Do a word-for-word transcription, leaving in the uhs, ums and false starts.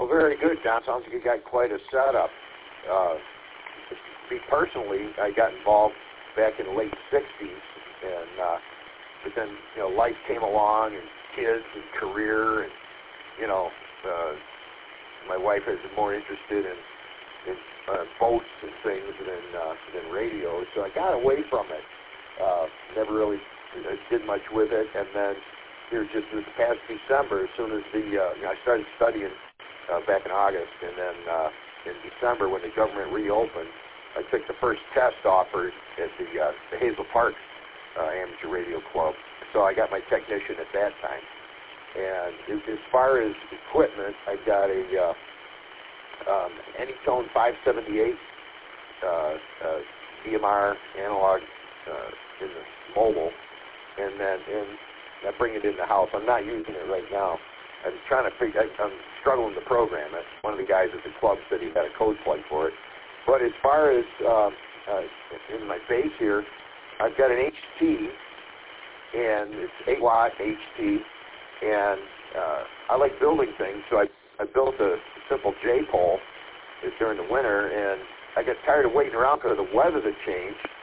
Well, very good, Don. Sounds like you got quite a setup. Uh, me personally, I got involved back in the late sixties, and uh, but then you know life came along, and kids and career, and you know uh, my wife has been more interested in, in uh, boats and things than uh, than radio, so I got away from it. Uh, never really you know, did much with it, and then here just this past December, as soon as the uh, you know, I started studying uh, back in August, and then uh, in December when the government reopened, I took the first test offered at the, uh, the Hazel Park uh, Amateur Radio Club. So I got my technician at that time. And as far as equipment, I've got a uh, um, Anytone five seventy-eight uh, uh, D M R analog uh, in the mobile, and then and I bring it in the house. I'm not using it right now. I'm trying to figure. I, I'm struggling to program it. One of the guys at the club said he had a code plug for it. But as far as um, uh, in my base here, I've got an H T, and it's eight watt H T, and uh, I like building things, so I, I built a simple J-pole during the winter, and I got tired of waiting around because of the weather that changed,